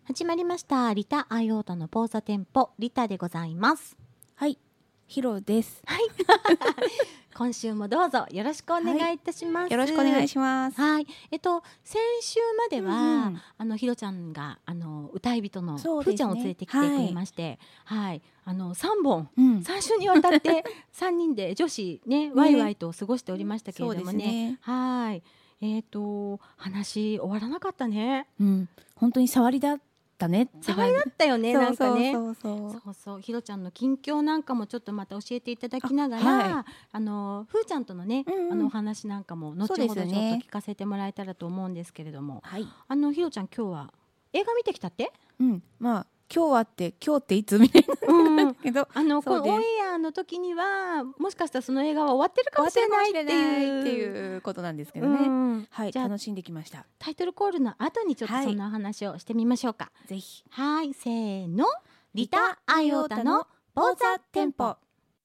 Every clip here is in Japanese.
始まりましたリタ・アイオータのポーザ店舗リタでございます。 はい、ヒロです。 はい今週もどうぞよろしくお願いいたします。 よろしくお願いします。 はい、先週までは、ひろちゃんが歌い人のふーちゃんを連れてきてくれまして、はい、3本、3週にわたって3人で女子ねワイワイと過ごしておりましたけれどもね、はい、話終わらなかったね。 本当に触りだったね。 触りだったよね。なんかね、 そうひろちゃんの近況なんかもちょっとまた教えていただきながら、ふーちゃんとのね、お話なんかも後ほどちょっと聞かせてもらえたらと思うんですけれども、ひろちゃん今日は映画見てきたって？ まあ今日っていつみたいなんだけど、 このオンエアの時にはもしかしたらその映画は終わってるかもしれないっていうことなんですけどね。はい、楽しんできました。 タイトルコールの後にちょっとそんな話をしてみましょうか。 ぜひ。 はい、せーの、リタ・アイオータのポーザ店舗。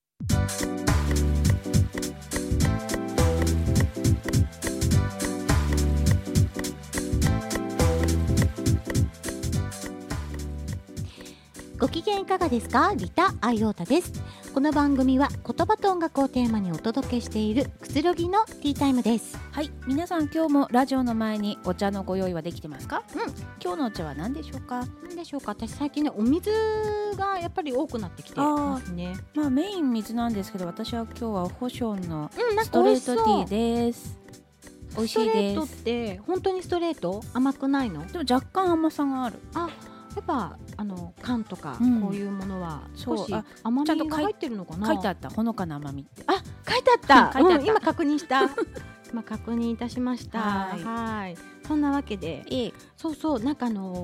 ご機嫌いかがですか？リタ・アイオータです。この番組は言葉と音楽をテーマにお届けしているくつろぎのティータイムです。 はい、皆さん今日もラジオの前にお茶のご用意はできてますか？今日のお茶は何でしょうか？ 私最近ねお水がやっぱり多くなってきてますね。 まあメイン水なんですけど、私は今日はホションのストレートティーです。美味しいです。 ストレートって本当にストレート？甘くないの？ でも若干甘さがある。 やっぱ缶とかこういうものは少し甘みが入ってるのかな。 書いてあった、ほのかな甘みって。 書いてあった。今確認した今確認いたしました。はい、そんなわけで、そうなんか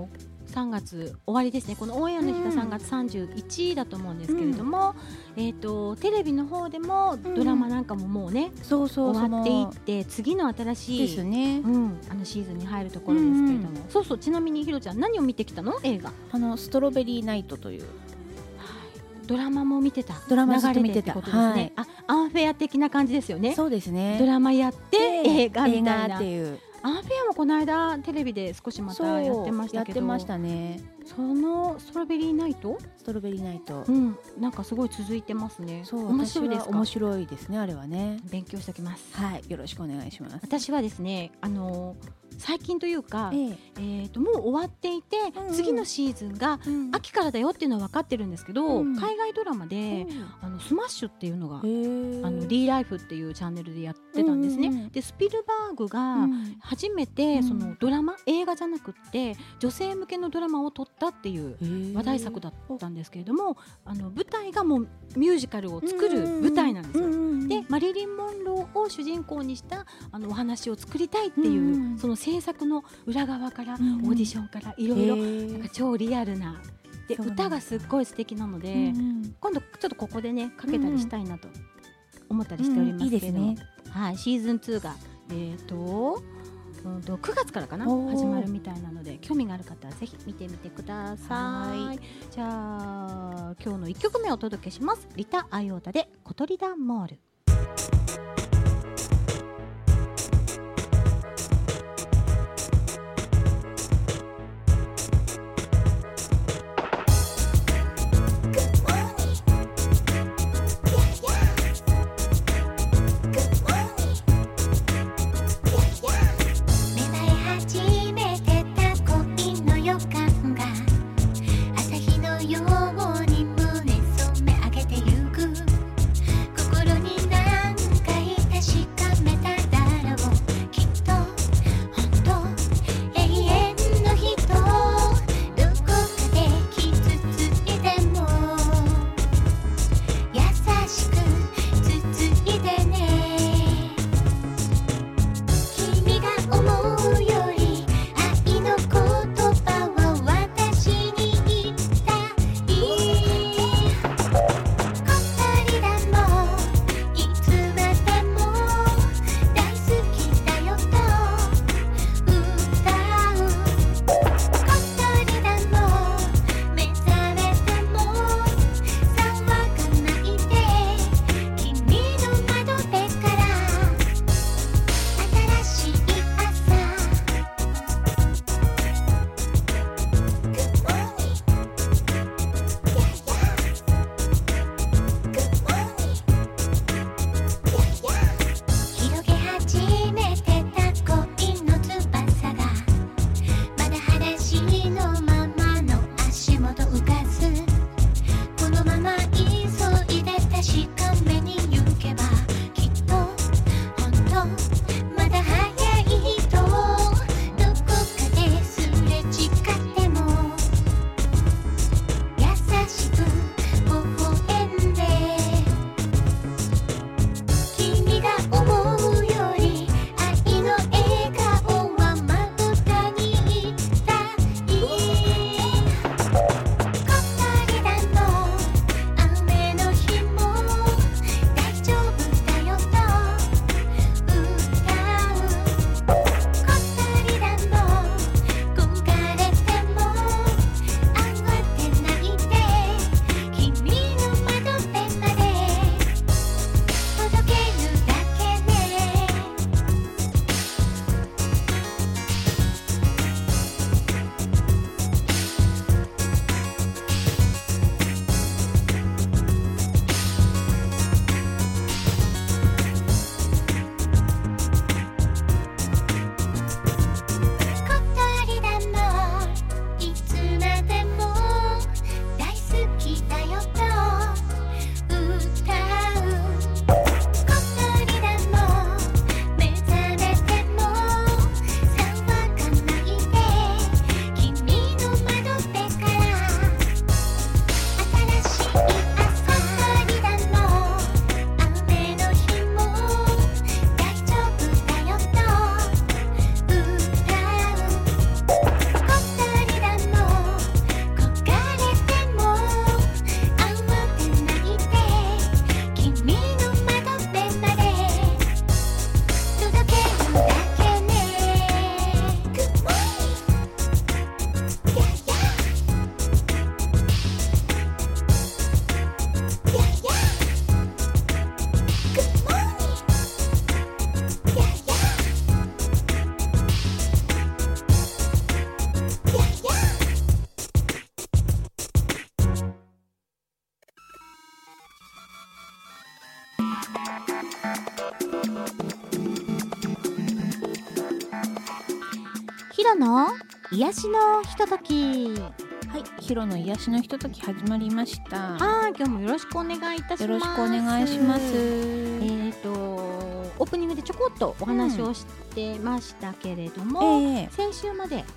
3月終わりですね。このオンエアの日が3月31だと思うんですけれども、テレビの方でもドラマなんかももうね、終わっていって次の新しい、シーズンに入るところですけれども、ちなみにひろちゃん何を見てきたの？映画ストロベリーナイトという、 ドラマも見てた。 ドラマずっと見てた。 流れてってことですね。アンフェア的な感じですよね。 そうですね。 ドラマやって映画みたいなっていう。 アンフェアもこの間テレビで少しまたやってましたけど、 やってましたね。 そのストロベリーナイト、なんかすごい続いてますね。面白いですか？ 面白いですね、あれはね。 勉強しておきます。 はい、よろしくお願いします。 私はですね、最近というか、もう終わっていて、次のシーズンが秋からだよっていうのは分かってるんですけど、海外ドラマでスマッシュっていうのがDライフっていうチャンネルでやってたんですね。でスピルバーグが初めてそのドラマ、映画じゃなくって女性向けのドラマを撮ったっていう話題作だったんですけれども、舞台がもうミュージカルを作る舞台なんですよ。でマリリン・モンローを主人公にしたお話を作りたいっていう、その制作の裏側からオーディションからいろいろなんか超リアルなで歌がすっごい素敵なので、今度ちょっとここでねかけたりしたいなと思ったりしておりますけど、はい、シーズン2が9月からかな始まるみたいなので、興味がある方はぜひ見てみてください。じゃあ今日の1曲目をお届けします。リタ・アイオータで小鳥ダンモール。 心に何回ロの癒しのひととき。 はい、ヒロの癒しのひととき始まりました。 はい、今日もよろしくお願いいたします。 よろしくお願いします。 オープニングでちょこっとお話をしてましたけれども、先週まで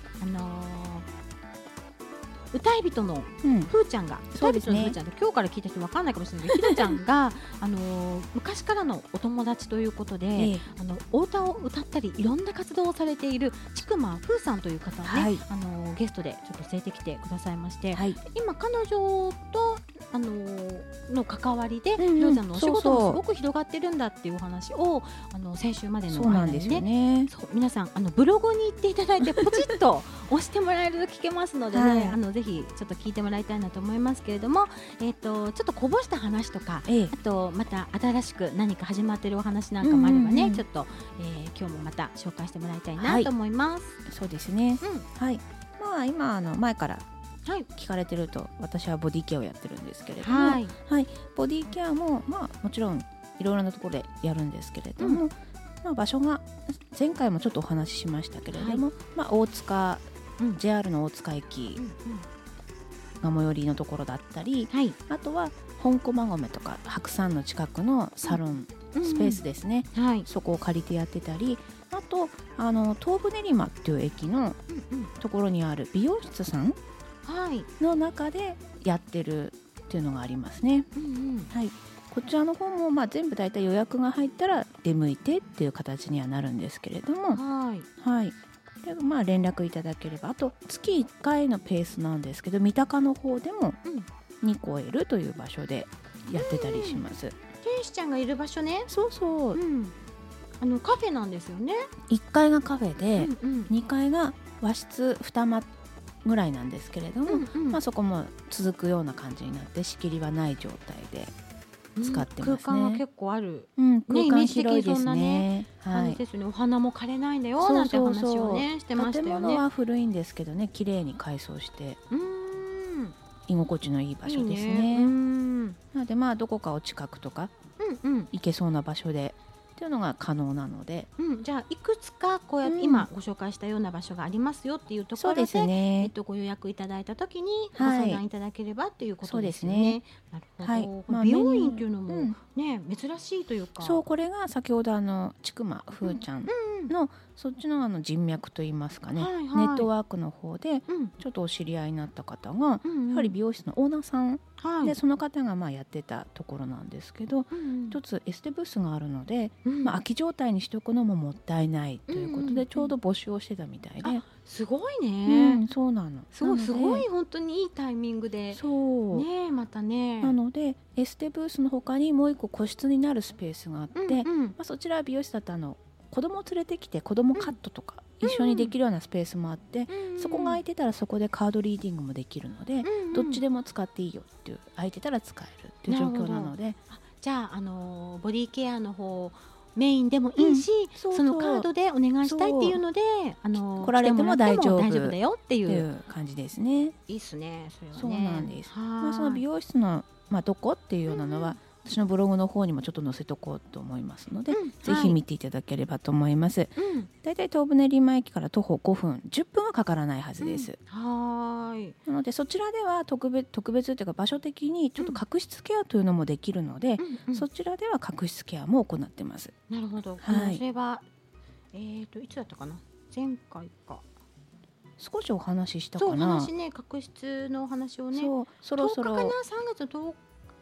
歌い人のふーちゃんが、歌い人のふーちゃんって今日から聞いた人分かんないかもしれないけど、ひろちゃんが昔からのお友達ということで、お歌を歌ったりいろんな活動をされているちくまふーさんという方をね、ゲストでちょっと連れてきてくださいまして、今彼女との関わりでひろちゃんのお仕事もすごく広がってるんだっていうお話を先週までの間にね、皆さんブログに行っていただいてポチッと押してもらえると聞けますのでね、ぜひちょっと聞いてもらいたいなと思いますけれども、ちょっとこぼした話とか、あとまた新しく何か始まってるお話なんかもあればね、ちょっと、今日もまた紹介してもらいたいなと思います。 そうですね、はい、まあ今前から聞かれてると、私はボディケアをやってるんですけれども、ボディケアももちろんいろいろなところでやるんですけれども、場所が前回もちょっとお話ししましたけれども、大塚、JR の大塚駅が最寄りのところだったり、あとは本駒込とか白山の近くのサロン、スペースですね、そこを借りてやってたり、あと東武練馬っていう駅のところにある美容室さんの中でやってるっていうのがありますね。こちらの方も全部だいたい予約が入ったら出向いてっていう形にはなるんですけれども、で連絡いただければ、あと月1回のペースなんですけど、三鷹の方でもニコエルという場所でやってたりします。 天使ちゃんがいる場所ね。 そうそう、 カフェなんですよね。 1階がカフェで、2階が和室2間ぐらいなんですけれども、そこも続くような感じになって仕切りはない状態で使ってますね。 空間が結構ある、 空間広いですね。 お花も枯れないんだよなんて話をねしてましたよね。 建物は古いんですけどね、綺麗に改装して居心地のいい場所ですね。なのでどこかお近くとか行けそうな場所でっていうのが可能なので、 じゃあいくつかこうやって今ご紹介したような場所がありますよっていうところで、ご予約いただいたときにご相談いただければっていうことですよね。なるほど。美容院っていうのもね、珍しいというか、 そう、これが先ほどちくまふーちゃんのそっちの人脈といいますかね、ネットワークの方でちょっとお知り合いになった方が、やはり美容室のオーナーさんで、その方がやってたところなんですけど、一つエステブースがあるので、空き状態にしておくのももったいないということで、ちょうど募集をしてたみたいで。 すごいね。 そうなの。 すごい本当にいいタイミングで。そうね、またね。 なのでエステブースの他にもう一個個室になるスペースがあって、そちらは美容室だと子供を連れてきて子供カットとか一緒にできるようなスペースもあって、そこが空いてたらそこでカードリーディングもできるので、どっちでも使っていいよっていう、空いてたら使えるっていう状況なので、 じゃあボディケアの方メインでもいいし、そのカードでお願いしたいっていうので来られても大丈夫だよっていう感じですね。 いいっすね、それはね。 そうなんです。その美容室のどこっていうようなのは、私のブログの方にもちょっと載せとこうと思いますので、ぜひ見ていただければと思います。だいたい東武練馬駅から徒歩5分10分はかからないはずです。なのでそちらでは特別というか場所的にちょっと角質ケアというのもできるので、そちらでは角質ケアも行ってます。 なるほど。それはいつだったかな、前回か少しお話ししたかな。 そう、話ね、角質のお話をね、そろそろ10日かな、3月の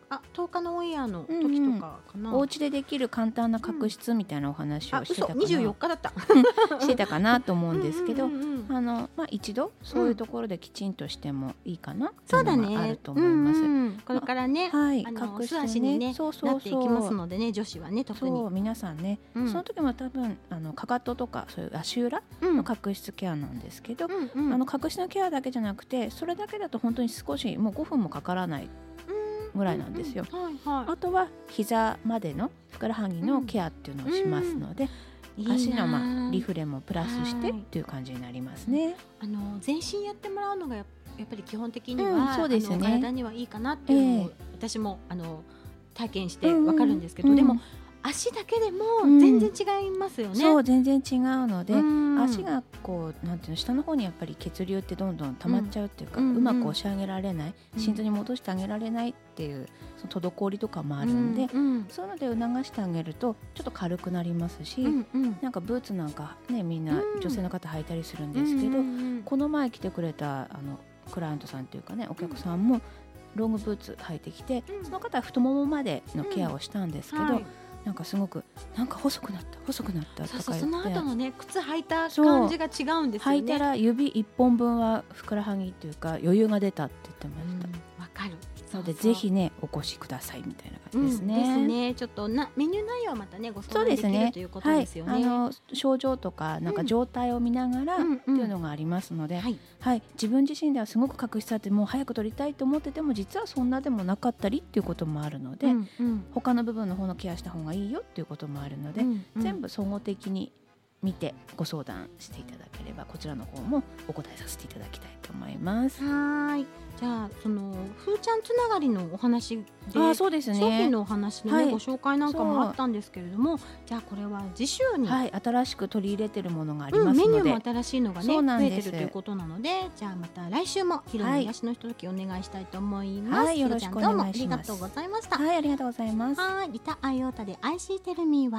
10日のオンエアの時とかかな、 お家でできる簡単な角質みたいなお話をしてたかな、 24日だったしてたかなと思うんですけど、一度そういうところできちんとしてもいいかなっていうのがあると思います。 これからね、素足にねなっていきますのでね、女子はね特に。 皆さんね、その時も多分かかととかそういう足裏の角質ケアなんですけど、角質のケアだけじゃなくて、それだけだと本当に少しもう5分もかからないぐらいなんですよ。あとは膝までのふくらはぎのケアっていうのをしますので、足のリフレもプラスしてっていう感じになりますね。 全身やってもらうのがやっぱり基本的には、体にはいいかなっていうのを私も体験して分かるんですけど、でも足だけでも全然違いますよね。 そう全然違うので、足がこうなんていうの下の方にやっぱり血流ってどんどん溜まっちゃうっていうか、うまく押し上げられない、心臓に戻してあげられないっていうその滞りとかもあるんで、そういうので促してあげるとちょっと軽くなりますし、なんかブーツなんかねみんな女性の方履いたりするんですけど、この前来てくれたクライアントさんというかねお客さんもロングブーツ履いてきて、その方は太ももまでのケアをしたんですけど、なんかすごくなんか細くなったとか言って、 その後のね靴履いた感じが違うんですよね。 履いたら指1本分はふくらはぎというか余裕が出たって言ってました。 わかる。 そうでぜひねお越しくださいみたいな感じですね。 ですね。ちょっとメニュー内容はまたねご相談できるということですよね。 症状とかなんか状態を見ながらっていうのがありますので、自分自身ではすごく確執あってもう早く取りたいと思ってても実はそんなでもなかったりっていうこともあるので、他の部分の方のケアした方がいいよっていうこともあるので、全部総合的に見てご相談していただければこちらの方もお答えさせていただきたいと思います。 はい。じゃあそのふーちゃんつながりのお話で、 そうですね、 商品のお話の、ご紹介なんかもあったんですけれども、じゃあこれは次週に、 新しく取り入れているものがありますので、 メニューも新しいのがね増えてるということなので、じゃあまた来週もひろみ癒しのひとときお願いしたいと思います。 よろしくお願いします。どうもありがとうございました。 ありがとうございます。 リタ・アイオータで I See Tell Me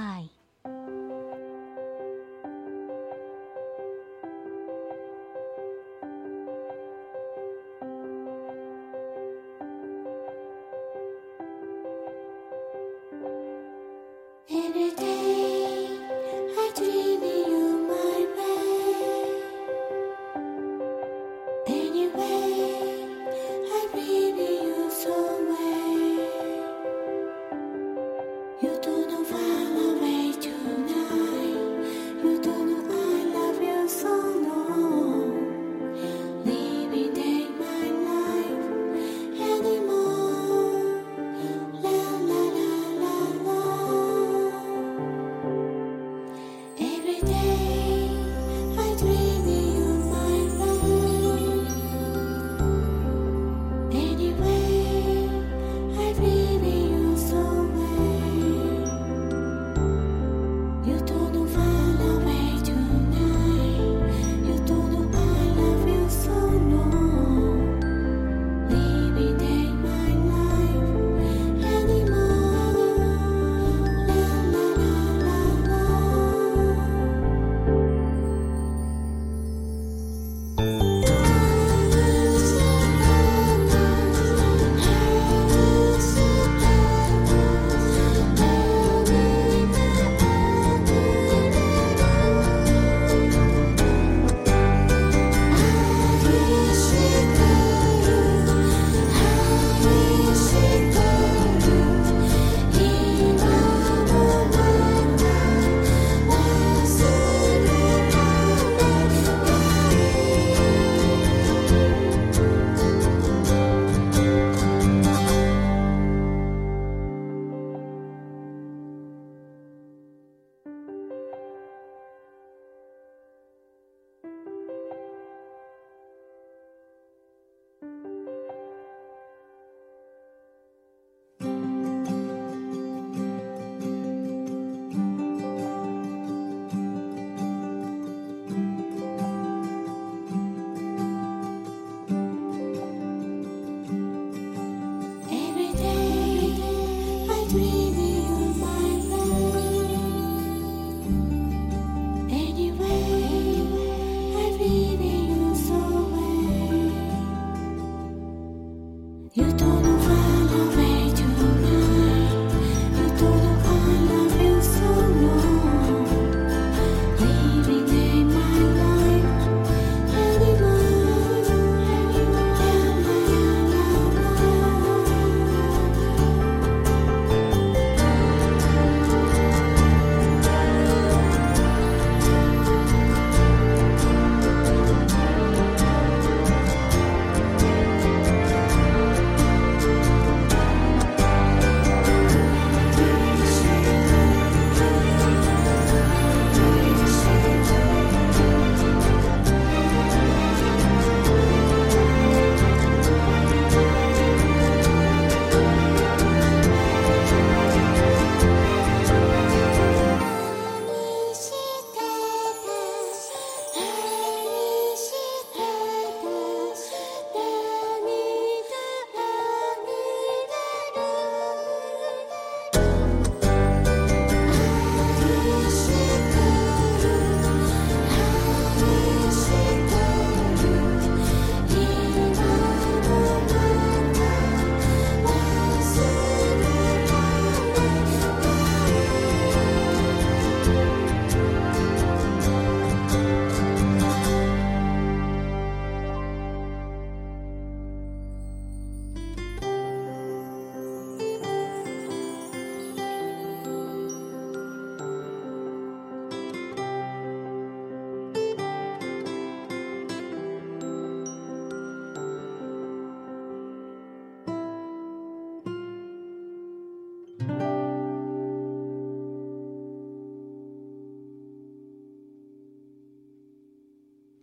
Why。You don't know far away tonight.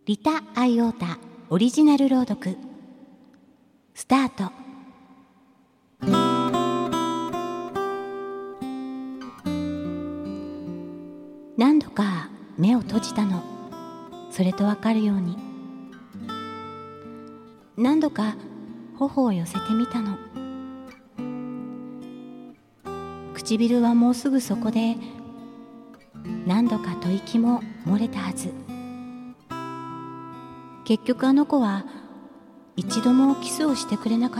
リタ・アイオータオリジナル朗読スタート。何度か目を閉じたの。それとわかるように。何度か頬を寄せてみたの。唇はもうすぐそこで、何度か吐息も漏れたはず。結局あの子は一度もキスをしてくれなかった。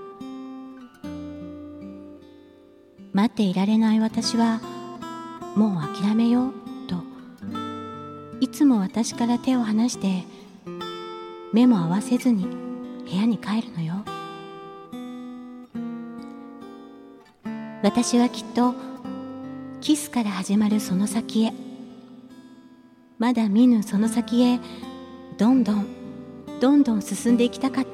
待っていられない私は、もう諦めようといつも私から手を離して目も合わせずに部屋に帰るのよ。私はきっとキスから始まるその先へ、まだ見ぬその先へどんどん進んでいきたかった。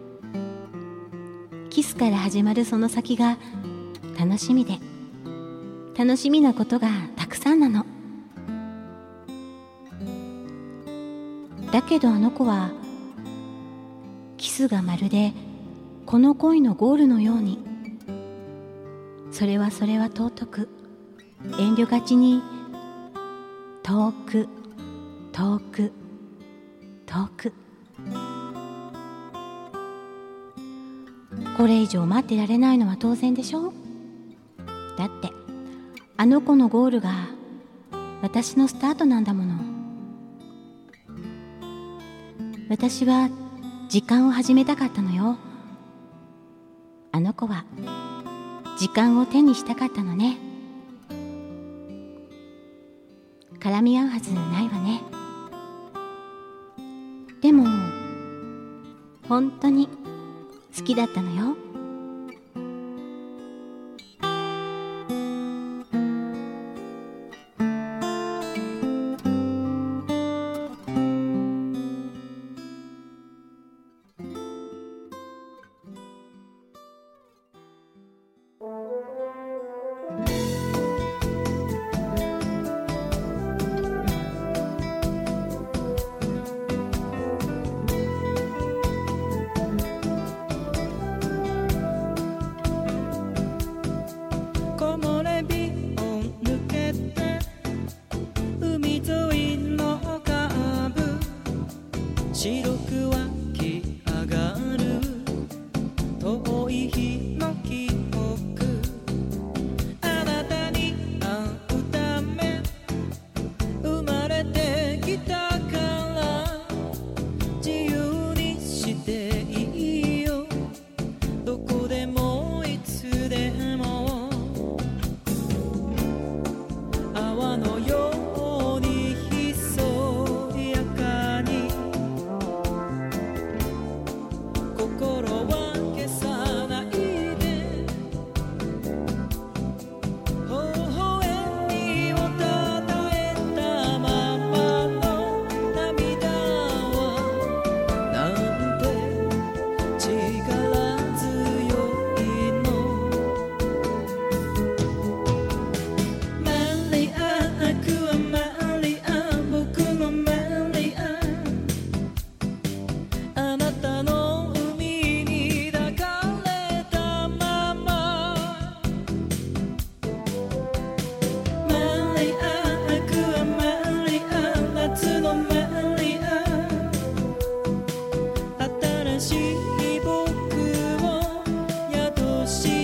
キスから始まるその先が楽しみで、楽しみなことがたくさんなの。だけどあの子はキスがまるでこの恋のゴールのように、それは尊く遠慮がちに遠く遠く遠く。これ以上待ってられないのは当然でしょ。だってあの子のゴールが私のスタートなんだもの。私は時間を始めたかったのよ。あの子は時間を手にしたかったのね。絡み合うはずないわね。でも本当に好きだったのよ。 白く湧き上がる遠い日の記憶、あなたに会うため生まれてきたから、自由にしていいよ、どこでもいつでも。泡のようにひそやかに心は消さないで、微笑みをたたえたままの涙はなんて力強いの。マリア、アクアマリア、僕のマリア、あなたの海に抱かれたまま。マリア、アクアマリア、夏のマリア、新しい僕を宿して。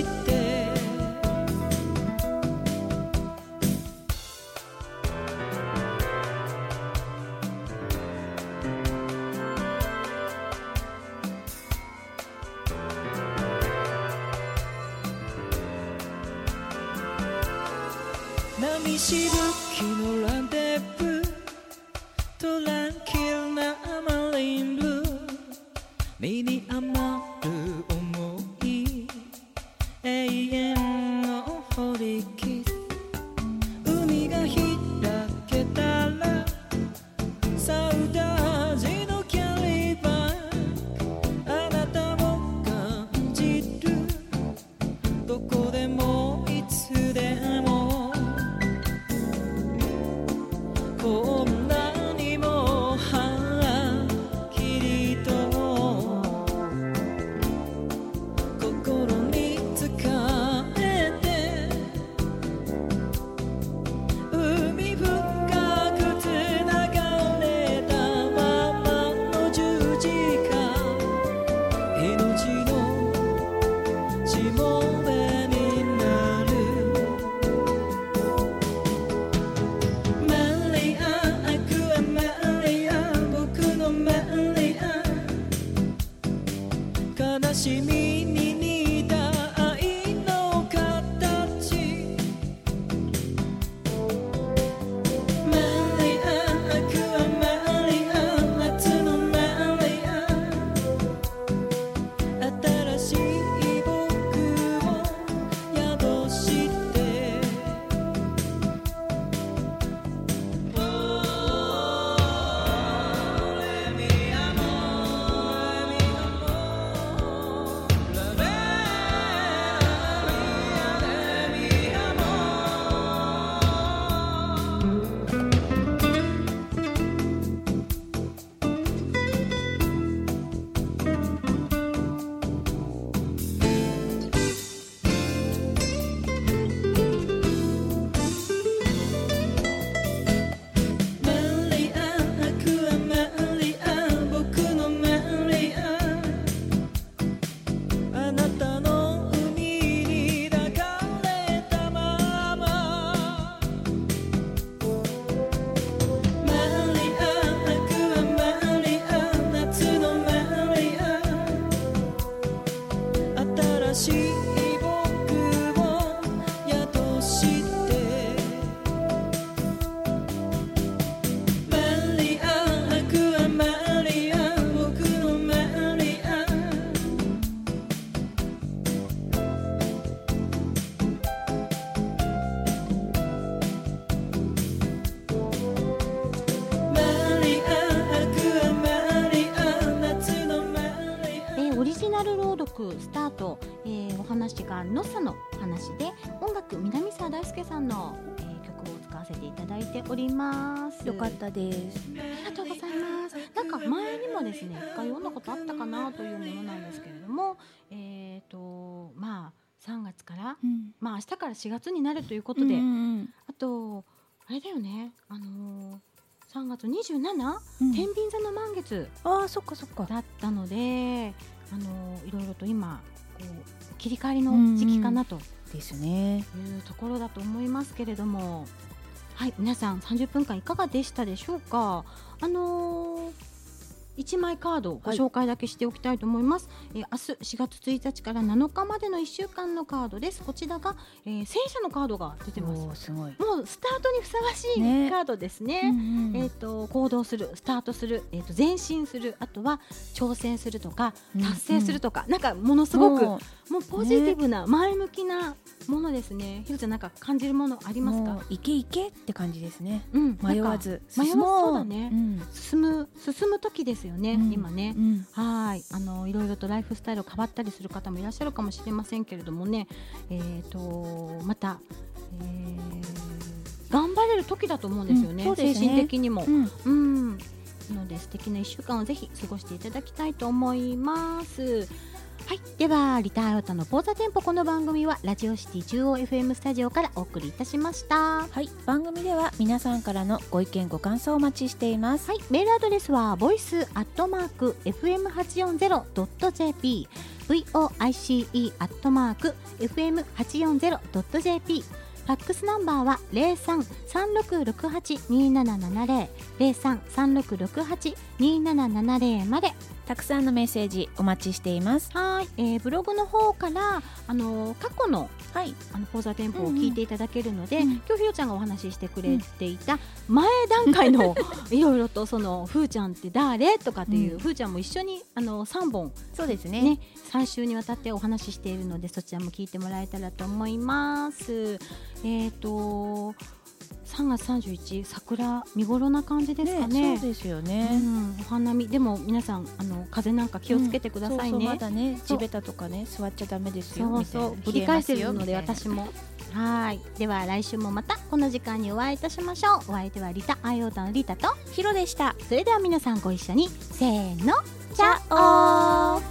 波しぶきのランデブー、トランキルなマリンブルー、身に余る想い、永遠のホリキス。海が開けたらサウダージのキャリーバッグ、あなたを感じる、どこでもいつでも。こんなにもスタート、お話がのさの話で、音楽南沢大輔さんの、曲を使わせていただいております。 よかったです。 ありがとうございます。なんか前にもですね、一回読んだことあったかなというものなんですけれども、まあ3月から、まあ明日から4月になるということで、あとあれだよね、3月27、天秤座の満月そっかそっかだったので、いろいろと今こう切り替わりの時期かなとですねいうところだと思いますけれども、はい、皆さん30分間いかがでしたでしょうか。1枚カードをご紹介だけしておきたいと思います。明日4月1日から7日までの1週間のカードです。こちらが、戦車のカードが出てます。 すごい。 もうスタートにふさわしいカードですね。行動する、スタートする、前進する、あとは挑戦するとか達成するとか、なんかものすごくもうポジティブな、前向きなものですね。ひろちゃん、なんか感じるものありますか？ いけいけって感じですね。迷わず進もう。そうだね。進む時ですよね、今ね。はい、いろいろとライフスタイル変わったりする方もいらっしゃるかもしれませんけれどもね、また、頑張れる時だと思うんですよね、精神的にも。なので素敵な1週間をぜひ過ごしていただきたいと思います。はい、ではリターヨタのポーザテンポ、この番組はラジオシティ中央 FM スタジオからお送りいたしました。 はい、番組では皆さんからのご意見ご感想をお待ちしています。 はい、メールアドレスは voice@fm840.jp voice@fm840.jp。ファックスナンバーは 03-3668-2770 03-3668-2770 まで。 たくさんのメッセージお待ちしています。 はい、ブログの方から過去の、ポーザテンポを聞いていただけるので、今日ひろちゃんがお話ししてくれていた前段階のいろいろとそのふーちゃんって誰とかっていう、ふーちゃんも一緒に3本そうですね、 3週にわたってお話ししているので、そちらも聞いてもらえたらと思います。3月31、桜見頃な感じですかね。 そうですよね、 お花見でも皆さん風邪なんか気をつけてくださいね。 まだね、地べたとかね座っちゃダメですよ。 ぶり返してるので私も。はい、では来週もまたこの時間にお会いいたしましょう。お相手はリタアイオータのリタとヒロでした。 それでは皆さんご一緒にせーの、 チャオー。